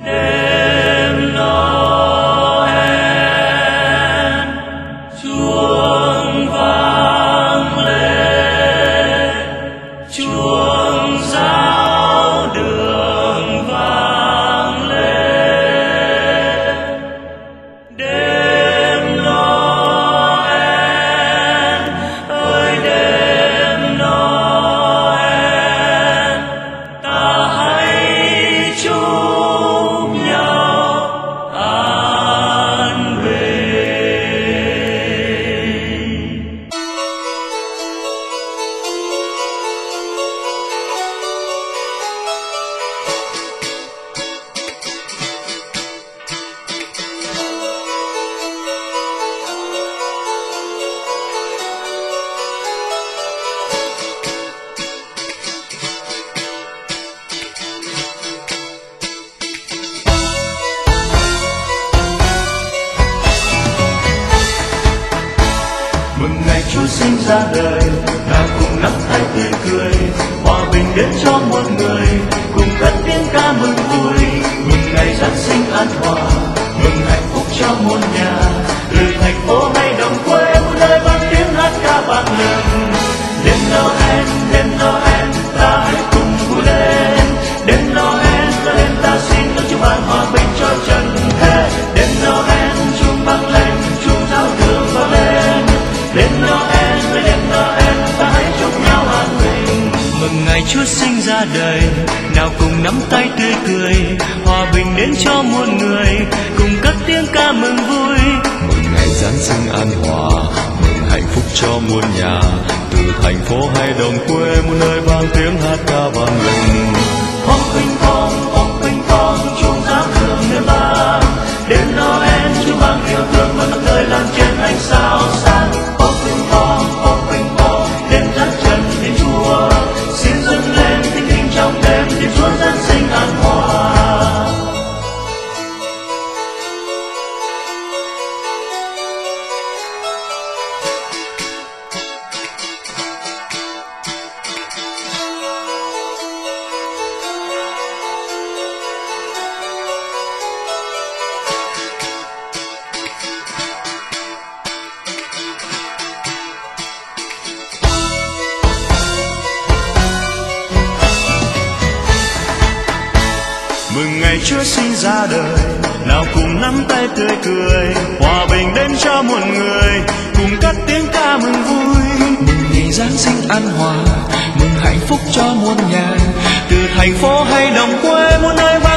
Đêm Noel, chuông vang lên, chuông giáo đường vang lên. Đêm Noel ơi đêm Noel, ta hãy chúc nhau an bình. Mừng ngày Chúa sinh ra đời, nào cùng nắm tay tươi cười, hòa bình đến cho muôn người, cùng cất tiếng ca mừng vui. Mừng ngày Giáng sinh an hòa, mừng hạnh phúc cho muôn nhà, từ thành phố hay đồng quê muôn nơi vang tiếng hát ca vang lần. Đêm Noel, ta hãy cùng vui lên. Đêm Noel là đêm ta xin ơn Chúa ban hòa bình cho trần thế. Đêm Noel chuông vang lên, chuông giáo đường vang lên. Đêm Noel, ta hãy chúc nhau an bình. Mừng ngày Chúa sinh ra đời, nào cùng nắm tay tươi cười, hòa bình đến cho muôn người, cùng cất tiếng ca mừng vui. Mừng ngày Giáng sinh an hòa, mừng hạnh phúc cho muôn nhà, từ thành phố hay đồng quê muôn nơi vang tiếng hát ca vang lên. Phong phinh phong, chuông giáo đường nơi vang. Đêm Noel Chúa mang yêu thương và khắp nơi lan trên ánh sao sáng. Phong phinh phong, đêm dắt chân đến Chúa, xin dâng lên thinh linh trong đêm, Thiên Chúa Giáng sinh an hòa. Mừng ngày Chúa sinh ra đời, nào cùng nắm tay tươi cười, hòa bình đến cho muôn người, cùng cất tiếng ca mừng vui. Mừng ngày Giáng sinh an hòa, mừng hạnh phúc cho muôn nhà, Từ thành phố hay đồng quê muôn nơi